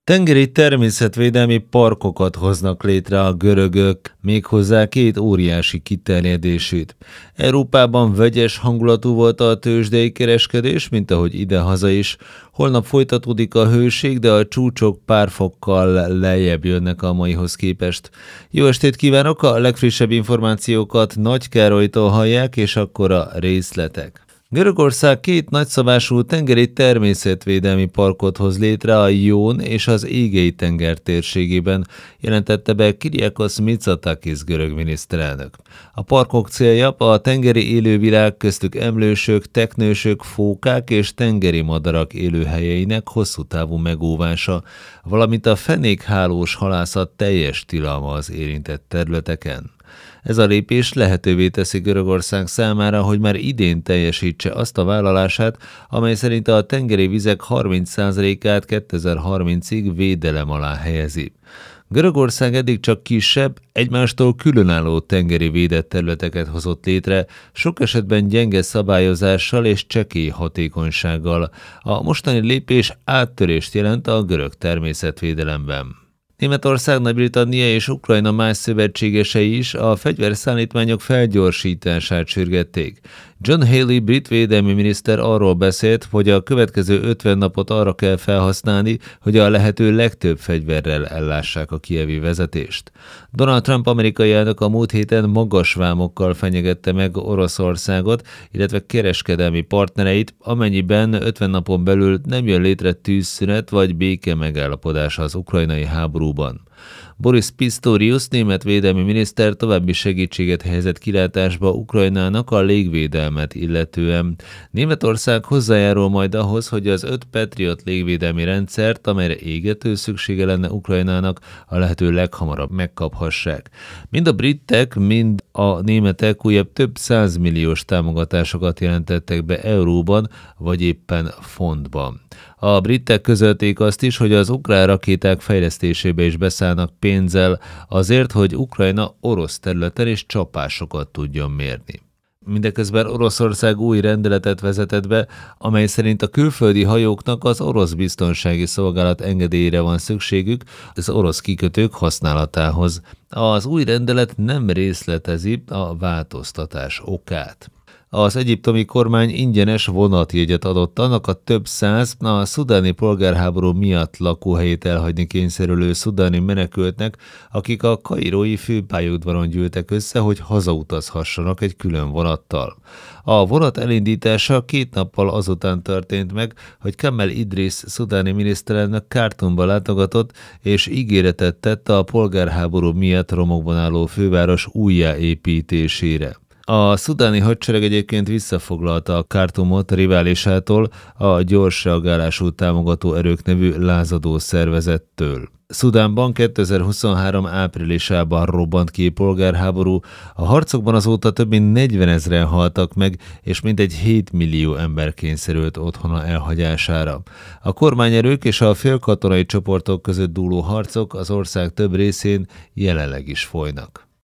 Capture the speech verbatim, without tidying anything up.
Tengeri természetvédelmi parkokat hoznak létre a görögök, méghozzá két óriási kiterjedésűt. Európában vegyes hangulatú volt a tőzsdei kereskedés, mint ahogy idehaza is. Holnap folytatódik a hőség, de a csúcsok pár fokkal lejjebb jönnek a maihoz képest. Jó estét kívánok! A legfrissebb információkat Nagy Károlytól hallják, és akkor a részletek. Görögország két nagyszabású tengeri természetvédelmi parkot hoz létre a Ión és az Égei-tenger térségében, jelentette be Kyriakos Mitsotakis görög miniszterelnök. A parkok célja a tengeri élővilág, köztük emlősök, teknősök, fókák és tengeri madarak élőhelyeinek hosszú távú megóvása, valamint a fenékhálós halászat teljes tilalma az érintett területeken. Ez a lépés lehetővé teszi Görögország számára, hogy már idén teljesítse azt a vállalását, amely szerint a tengeri vizek harminc százalékát kétezer-harmincig védelem alá helyezi. Görögország eddig csak kisebb, egymástól különálló tengeri védett területeket hozott létre, sok esetben gyenge szabályozással és csekély hatékonysággal. A mostani lépés áttörést jelent a görög természetvédelemben. Németország, Nagy-Britannia és Ukrajna más szövetségesei is a fegyverszállítmányok felgyorsítását sürgették. John Healey brit védelmi miniszter arról beszélt, hogy a következő ötven napot arra kell felhasználni, hogy a lehető legtöbb fegyverrel ellássák a kijevi vezetést. Donald Trump amerikai elnök a múlt héten magas vámokkal fenyegette meg Oroszországot, illetve kereskedelmi partnereit, amennyiben ötven napon belül nem jön létre tűzszünet vagy béke megállapodás az ukrajnai háborúban. Boris Pistorius, német védelmi miniszter további segítséget helyezett kilátásba Ukrajnának a légvédelmet illetően. Németország hozzájárul majd ahhoz, hogy az öt Patriot légvédelmi rendszert, amelyre égető szüksége lenne Ukrajnának, a lehető leghamarabb megkaphassák. Mind a britek, mind a németek újabb több százmilliós támogatásokat jelentettek be euróban, vagy éppen fontban. A britek közölték azt is, hogy az ukrán rakéták fejlesztésébe is beszállnak pénzzel azért, hogy Ukrajna orosz területen és csapásokat tudjon mérni. Mindeközben Oroszország új rendeletet vezetett be, amely szerint a külföldi hajóknak az orosz biztonsági szolgálat engedélyére van szükségük az orosz kikötők használatához. Az új rendelet nem részletezi a változtatás okát. Az egyiptomi kormány ingyenes vonatjegyet adott annak a több száz a szudáni polgárháború miatt lakóhelyét elhagyni kényszerülő szudáni menekültnek, akik a kairói főpályaudvaron gyűltek össze, hogy hazautazhassanak egy külön vonattal. A vonat elindítása két nappal azután történt meg, hogy Kamel Idris szudáni miniszterelnök Khartoumba látogatott, és ígéretet tett a polgárháború miatt romokban álló főváros újjáépítésére. A szudáni hadsereg egyébként visszafoglalta a Khartoumot riválisától, a gyors reagálású támogató erők nevű lázadó szervezettől. Szudánban kétezer-huszonhárom áprilisában robbant ki polgárháború, a harcokban azóta több mint negyvenezren haltak meg, és mintegy hét millió ember kényszerült otthona elhagyására. A kormányerők és a félkatonai csoportok között dúló harcok az ország több részén jelenleg is folynak.